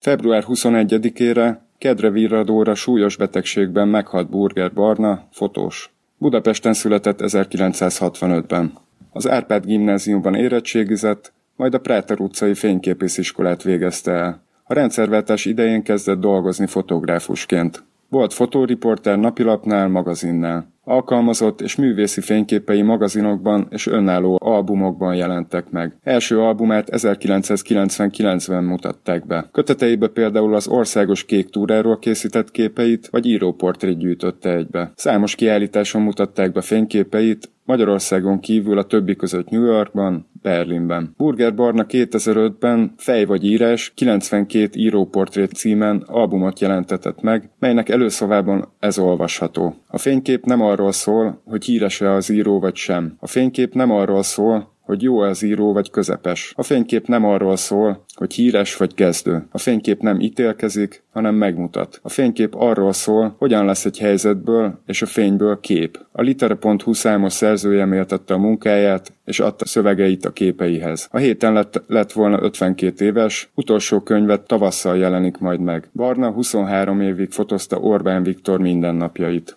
Február 21-ére, kedre virradóra súlyos betegségben meghalt Burger Barna, fotós. Budapesten született 1965-ben. Az Árpád gimnáziumban érettségizett, majd a Práter utcai fényképésziskolát végezte el. A rendszerváltás idején kezdett dolgozni fotográfusként. Volt fotóriporter napilapnál, magazinnál. Alkalmazott és művészi fényképei magazinokban és önálló albumokban jelentek meg. Első albumát 1999-ben mutatták be. Köteteibe például az országos kék túráról készített képeit vagy íróportrét gyűjtötte egybe. Számos kiállításon mutatták be fényképeit, Magyarországon kívül a többi között New Yorkban, Berlinben. Burger Barna 2005-ben Fej vagy írás 92 íróportrét címen albumot jelentetett meg, melynek előszavában ez olvasható. A fénykép nem arról szól, hogy híres-e az író vagy sem. A fénykép nem arról szól, hogy jó az író vagy közepes. A fénykép nem arról szól, hogy híres vagy kezdő. A fénykép nem ítélkezik, hanem megmutat. A fénykép arról szól, hogyan lesz egy helyzetből és a fényből kép. A Litera.hu számos szerzője méltatta a munkáját, és adta szövegeit a képeihez. A héten lett volna 52 éves, utolsó könyvet tavasszal jelenik majd meg. Barna 23 évig fotózta Orbán Viktor mindennapjait.